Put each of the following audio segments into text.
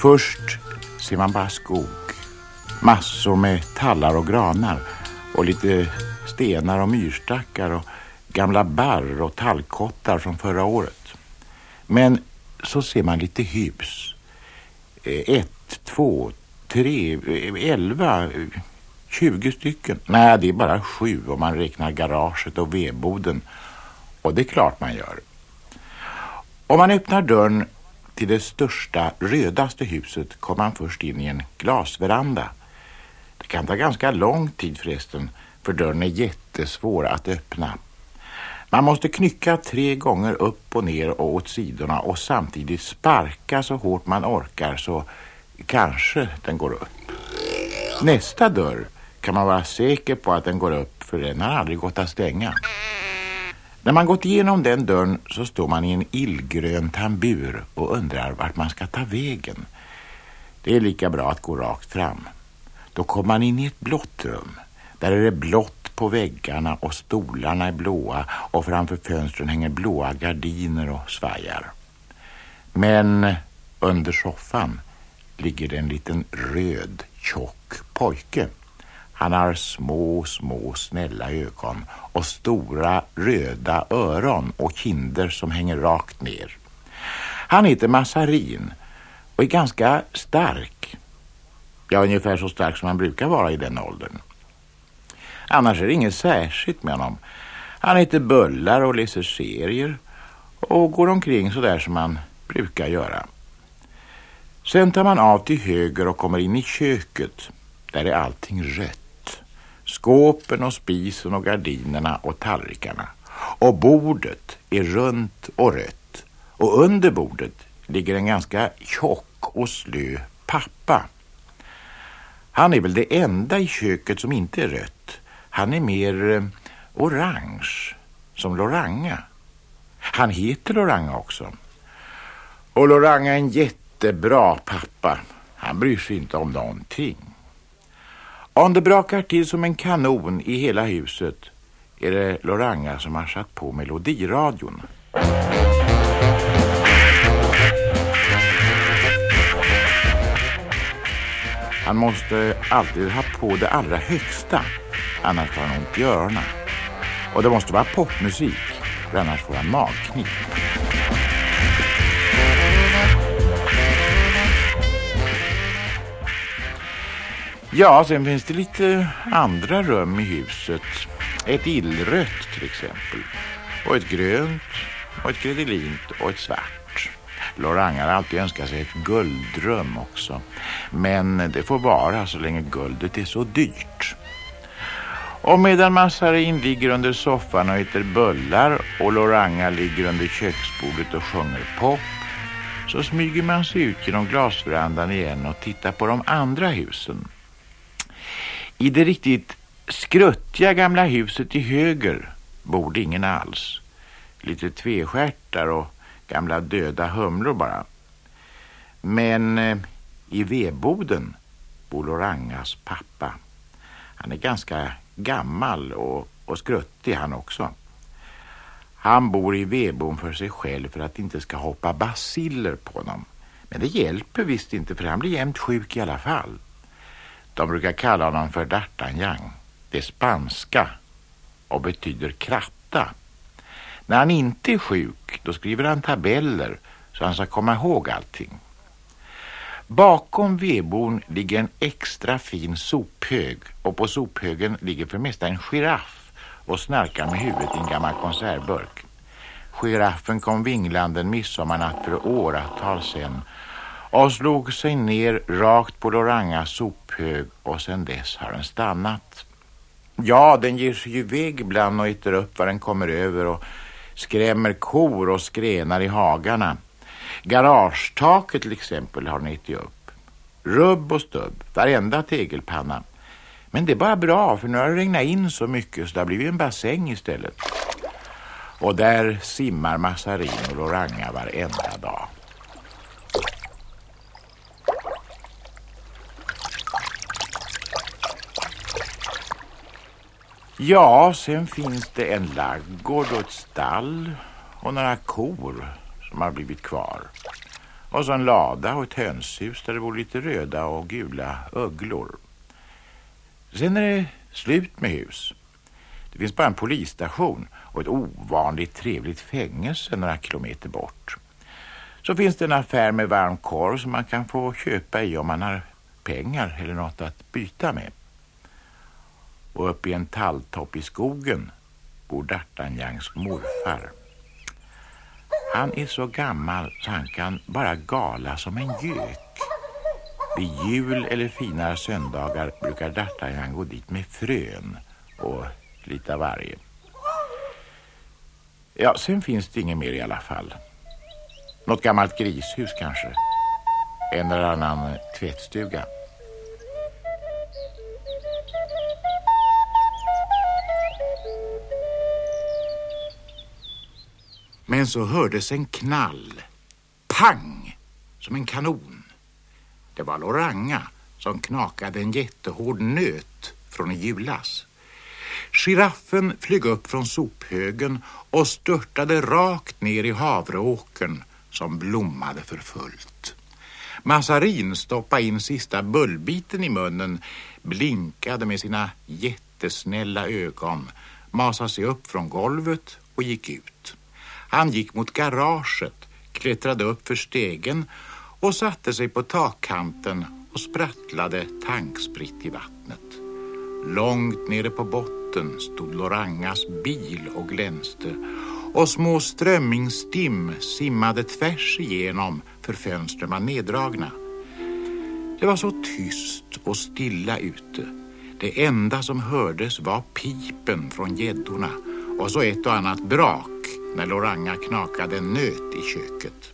Först ser man bara skog. Massor med tallar och granar och lite stenar och myrstackar och gamla barr och tallkottar från förra året. Men så ser man lite hus. 1, 2, 3, 11, 20 stycken. Nej, det är bara 7 om man räknar garaget och vedboden. Och det är klart man gör. Om man öppnar dörren till det största, rödaste huset kommer man först in i en glasveranda. Det kan ta ganska lång tid förresten, för dörren är jättesvår att öppna. Man måste knycka 3 gånger upp och ner och åt sidorna och samtidigt sparka så hårt man orkar så kanske den går upp. Nästa dörr kan man vara säker på att den går upp, för den har aldrig gått att stänga. När man gått igenom den dörren så står man i en illgrön tambur och undrar vart man ska ta vägen. Det är lika bra att gå rakt fram. Då kommer man in i ett blått rum. Där är det blått på väggarna och stolarna är blåa och framför fönstren hänger blåa gardiner och svajar. Men under soffan ligger en liten röd, tjock pojke. Han har små snälla ögon och stora röda öron och kinder som hänger rakt ner. Han heter Massarin och är ganska stark. Ja, ungefär så stark som han brukar vara i den åldern. Annars är det inget särskilt med honom. Han heter Bullar och läser serier och går omkring så där som man brukar göra. Sen tar man av till höger och kommer in i köket. Där är allting rött. Skåpen och spisen och gardinerna och tallrikarna. Och bordet är runt och rött. Och under bordet ligger en ganska tjock och slö pappa. Han är väl det enda i köket som inte är rött. Han är mer orange, som Loranga. Han heter Loranga också. Och Loranga är en jättebra pappa. Han bryr sig inte om någonting. Om det brakar till som en kanon i hela huset är det Loranga som har satt på melodiradion. Han måste alltid ha på det allra högsta, annars får han ont i öronen. Och det måste vara popmusik, för annars får han magknip. Ja, sen finns det lite andra rum i huset. Ett illrött till exempel. Och ett grönt, och ett gredelint och ett svart. Loranga har alltid önskat sig ett guldrum också. Men det får vara så länge guldet är så dyrt. Och medan Massarin ligger under soffan och äter bullar och Loranga ligger under köksbordet och sjunger pop, så smyger man sig ut genom glasverandan igen och tittar på de andra husen. I det riktigt skruttiga gamla huset till höger bor det ingen alls. Lite tvestjärtar och gamla döda humlor bara. Men i vedboden bor Lorangas pappa. Han är ganska gammal och skruttig han också. Han bor i vedboden för sig själv för att det inte ska hoppa basiller på honom. Men det hjälper visst inte, för han blir jämt sjuk i alla fall. De brukar kalla honom för D'Artagnan. Det är spanska och betyder kratta. När han inte är sjuk, då skriver han tabeller så han ska komma ihåg allting. Bakom vedboden ligger en extra fin sophög, och på sophögen ligger för mesta en giraff och snarkar med huvudet i en gammal konservburk. Giraffen kom vinglande en midsommarnatt för åratal sedan och slog sig ner rakt på Lorangas sophög, och sedan dess har den stannat. Ja, den ger sig iväg ibland och äter upp vad den kommer över och skrämmer kor och skrenar i hagarna. Garagetaket till exempel har den ätit upp. Rubb och stubb, varenda tegelpanna. Men det är bara bra, för nu har det regnat in så mycket så det har blivit en bassäng istället. Och där simmar Massarin och Loranga varenda dag. Ja, sen finns det en laggård och ett stall och några kor som har blivit kvar. Och så en lada och ett hönshus där det bor lite röda och gula ugglor. Sen är det slut med hus. Det finns bara en polisstation och ett ovanligt trevligt fängelse några kilometer bort. Så finns det en affär med varm korv som man kan få köpa i om man har pengar eller något att byta med. Och uppe i en talltopp i skogen bor D'Artagnans morfar. Han är så gammal så han kan bara gala som en gök. Vid jul eller finare söndagar brukar D'Artagnan gå dit med frön och lite av varje. Ja, sen finns det inget mer i alla fall. Något gammalt grishus kanske. En eller annan tvättstuga. Men så hördes en knall. Pang! Som en kanon. Det var Loranga som knakade en jättehård nöt från i julas. Giraffen flög upp från sophögen och störtade rakt ner i havreåkern som blommade för fullt. Massarin stoppade in sista bullbiten i munnen, blinkade med sina jättesnälla ögon, masade sig upp från golvet och gick ut. Han gick mot garaget, klättrade upp för stegen och satte sig på takkanten och sprattlade tankspritt i vattnet. Långt nere på botten stod Lorangas bil och glänste och små strömmingsstim simmade tvärs igenom för fönstren var neddragna. Det var så tyst och stilla ute. Det enda som hördes var pipen från gäddorna och så ett och annat brak när Loranga knakade en nöt i köket.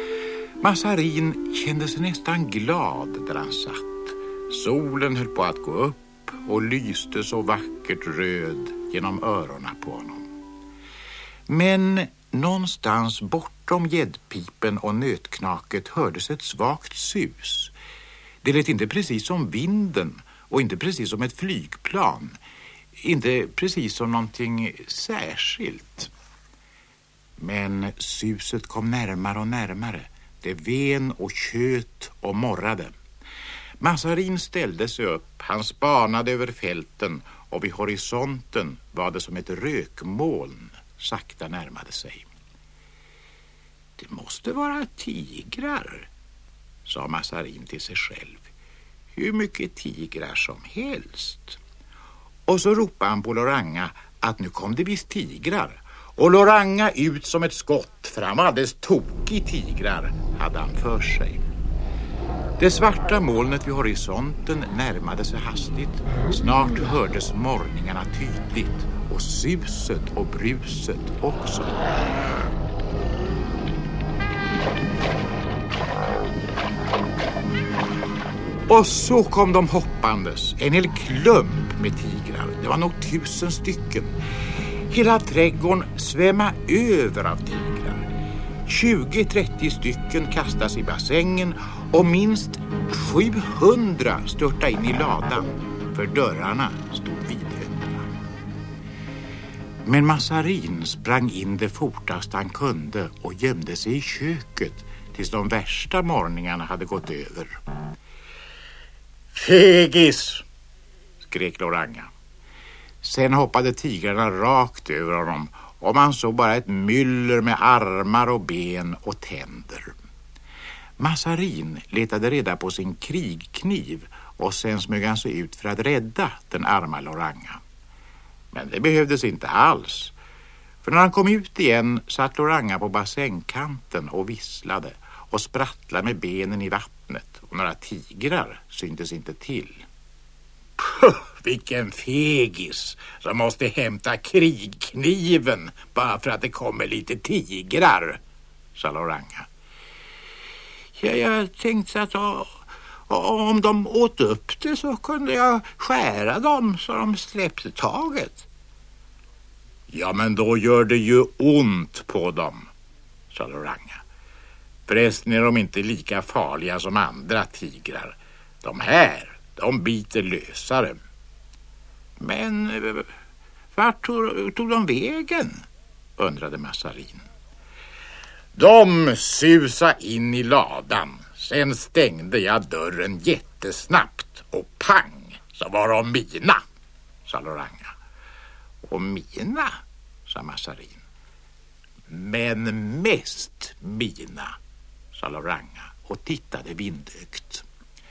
Massarin kände sig nästan glad där han satt. Solen höll på att gå upp och lyste så vackert röd genom öronen på honom. Men någonstans bortom gäddpipen och nötknaket hördes ett svagt sus. Det lät inte precis som vinden och inte precis som ett flygplan. Inte precis som någonting särskilt. Men suset kom närmare och närmare. Det ven och tjöt och morrade. Massarin ställde sig upp, han spanade över fälten och vid horisonten var det som ett rökmoln sakta närmade sig. Det måste vara tigrar, sa Massarin till sig själv. Hur mycket tigrar som helst. Och så ropade han på Loranga att nu kom det visst tigrar. Och Loranga ut som ett skott, för han var alldeles tokig tigrar, hade han för sig. Det svarta molnet vid horisonten närmade sig hastigt. Snart hördes morgningarna tydligt och suset och bruset också. Och så kom de hoppandes, en hel klump med tigrar. Det var nog 1000 stycken. Hela trädgården svämmade över av tigrar. 20-30 stycken kastas i bassängen och minst 700 störtade in i ladan, för dörrarna stod vidöppna. Men Massarin sprang in det fortast han kunde och gömde sig i köket tills de värsta morgningarna hade gått över. Fegis! Skrek Loranga. Sen hoppade tigrarna rakt över honom och man såg bara ett myller med armar och ben och tänder. Massarin letade reda på sin krigkniv och sen smög han sig ut för att rädda den arma Loranga. Men det behövdes inte alls. För när han kom ut igen satt Loranga på bassängkanten och visslade och sprattlade med benen i vattnet och några tigrar syntes inte till. Puh, vilken fegis som måste hämta krigkniven bara för att det kommer lite tigrar, sa Loranga. Ja, jag tänkte att om de åt upp det så kunde jag skära dem så de släppte taget. Ja, men då gör det ju ont på dem, sa Loranga. Förresten är de inte lika farliga som andra tigrar. De här, de biter lösare. Men vart tog de vägen? Undrade Massarin. De susade in i ladan. Sen stängde jag dörren jättesnabbt och pang så var de mina, sa Loranga. Och mina, sa Massarin. Men mest mina, sa Loranga och tittade vindögt.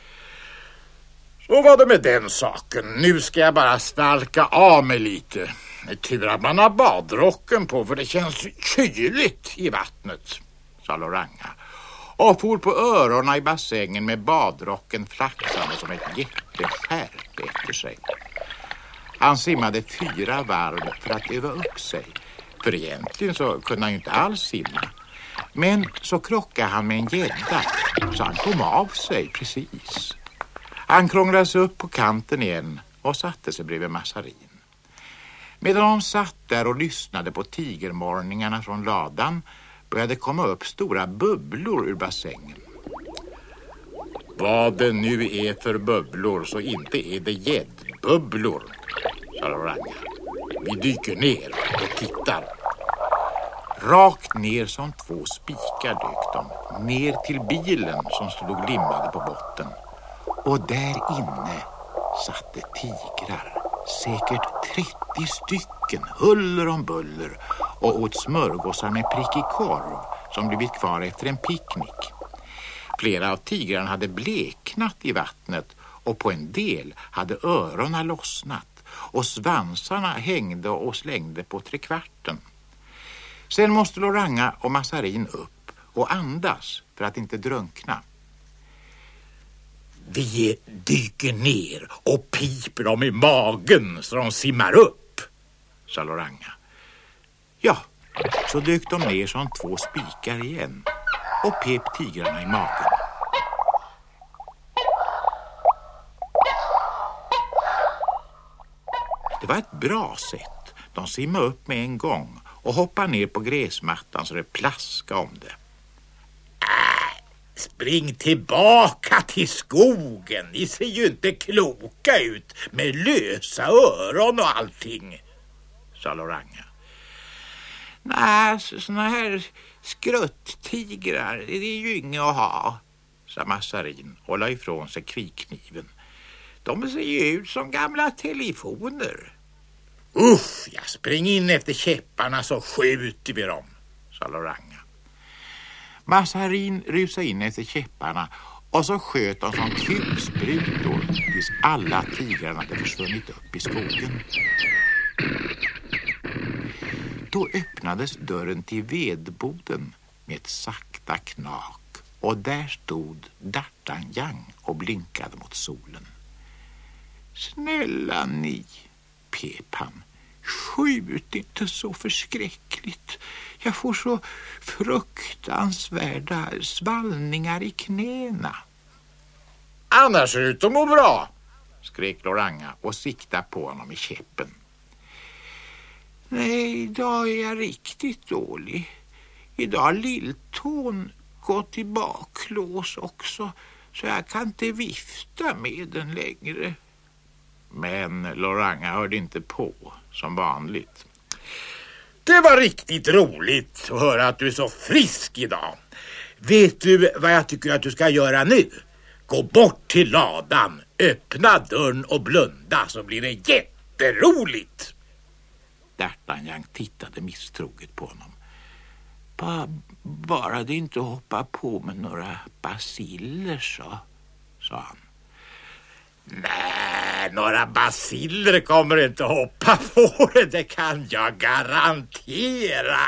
Så var det med den saken. Nu ska jag bara svalka av mig lite. Det är tur att man har badrocken på för det känns kyligt i vattnet, sa Loranga. Och for på öronen i bassängen med badrocken flaxande som ett jätteskärp efter sig. Han simmade 4 varv för att öva upp sig. För egentligen så kunde han ju inte alls simma. Men så krockade han med en gädda så han kom av sig precis. Han krånglade sig upp på kanten igen och satte sig bredvid Massarin. Medan de satt där och lyssnade på tigermorningarna från ladan började komma upp stora bubblor ur bassängen. Vad det nu är för bubblor så inte är det gäddbubblor, sa Loranga. Vi dyker ner och tittar. Rakt ner som 2 spikar dök de, ner till bilen som stod limmade på botten. Och där inne satt det tigrar, säkert 30 stycken, huller om buller och åt smörgåsar med prickig korv som blivit kvar efter en picknick. Flera av tigrarna hade bleknat i vattnet och på en del hade öronen lossnat och svansarna hängde och slängde på 3/4. Sen måste Loranga och Massarin upp och andas för att inte drunkna. Vi dyker ner och piper dem i magen så de simmar upp, sa Loranga. Ja, så dök de ner som 2 spikar igen och pep tigrarna i magen. Det var ett bra sätt. De simmade upp med en gång och hoppade ner på gräsmattan så det plaskade om det. Spring tillbaka till skogen. Ni ser ju inte kloka ut med lösa öron och allting, sa Loranga. Nej, såna här skrutttigrar, det är ju inget att ha, sa Massarin och la ifrån sig kvikkniven. De ser ju ut som gamla telefoner. Uff, jag spring in efter käpparna så skjuter vi dem, sa Loranga. Massarin rusade in efter käpparna och så sköt de som kulsprutor tills alla tigrarna hade försvunnit upp i skogen. Då öppnades dörren till vedboden med ett sakta knak och där stod D'Artagnan och blinkade mot solen. Snälla ni, pep han. Skjut inte så förskräckligt. Jag får så fruktansvärda svallningar i knäna. Annars ser ut att må bra, skrek Loranga och siktade på honom i käppen. Nej, idag är jag riktigt dålig. Idag har lilltån gått i baklås också så jag kan inte vifta med den längre. Men Loranga hörde inte på som vanligt. Det var riktigt roligt att höra att du är så frisk idag. Vet du vad jag tycker att du ska göra nu? Gå bort till ladan, öppna dörren och blunda så blir det jätteroligt. D'Artagnan tittade misstroget på honom. Bara det inte hoppa på med några basiller, sa han. Nej, några basiller kommer inte hoppa på det kan jag garantera,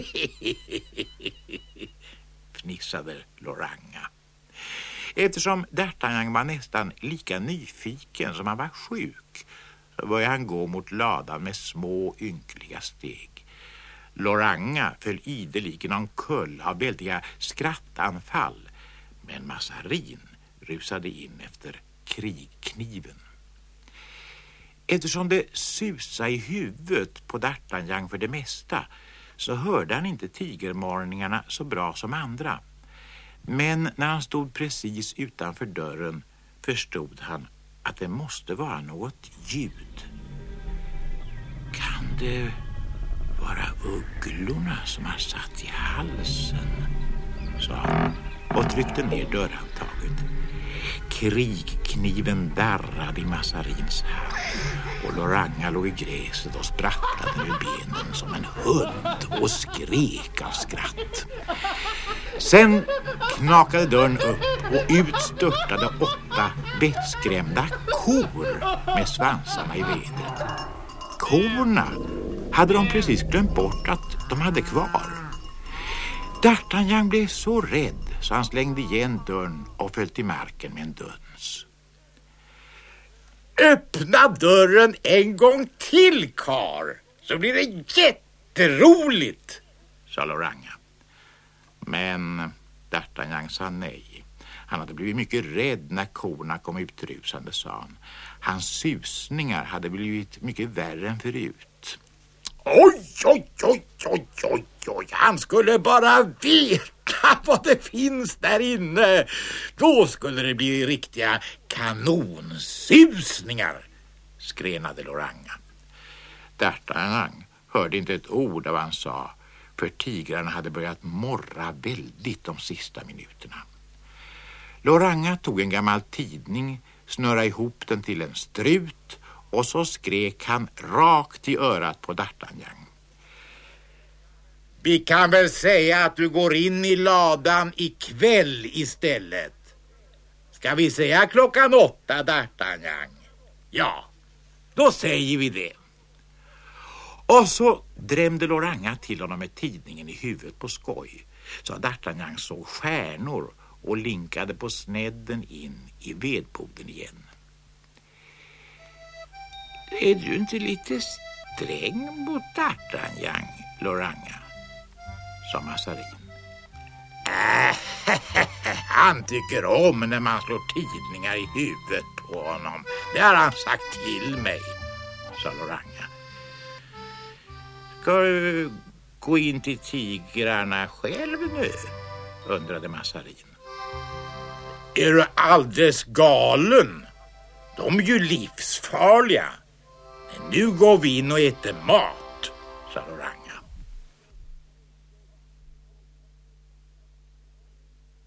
fnissade Loranga. Eftersom D'Artagnan var nästan lika nyfiken som han var sjuk så började han gå mot ladan med små ynkliga steg. Loranga föll ideligen omkull av väldiga skrattanfall men Massarin rusade in efter krigkniven. Eftersom det susade i huvudet på D'Artagnan för det mesta så hörde han inte tigermorningarna så bra som andra. Men när han stod precis utanför dörren förstod han att det måste vara något ljud. Kan det vara ugglorna som har satt i halsen, sa han och tryckte ner dörrhandtaget. Krigkniven darrade i Massarins hand och Loranga låg i gräset och sprattlade med benen som en hund och skrek av skratt. Sen knakade dörren upp och ut störtade 8 vettskrämda kor med svansarna i vädret. Korna hade de precis glömt bort att de hade kvar. D'Artagnan blev så rädd så han slängde igen dörren och föll till marken med en duns. Öppna dörren en gång till, kar, så blir det jätteroligt, sa Loranga. Men D'Artagnan sa nej. Han hade blivit mycket rädd när korna kom utrusande, sa han. Hans susningar hade blivit mycket värre än förut. Oj, han skulle bara veta vad det finns där inne. Då skulle det bli riktiga kanonsusningar, skrenade Loranga. D'Artagnan hörde inte ett ord av vad han sa, för tigrarna hade börjat morra väldigt de sista minuterna. Loranga tog en gammal tidning, snurrade ihop den till en strut och så skrek han rakt i örat på D'Artagnan. Vi kan väl säga att du går in i ladan ikväll istället. Ska vi säga 8:00, D'Artagnan? Ja, då säger vi det. Och så drämde Loranga till honom med tidningen i huvudet på skoj, så D'Artagnan såg stjärnor och linkade på snedden in i vedboden igen. Är du inte lite sträng mot D'Artagnan, Loranga? Sa Massarin. Han tycker om när man slår tidningar i huvudet på honom. Det har han sagt till mig, sa Loranga. Ska du gå in till tigrarna själv nu? Undrade Massarin. Är du alldeles galen? De är ju livsfarliga. Men nu går vi in och äter mat, sa Loranga.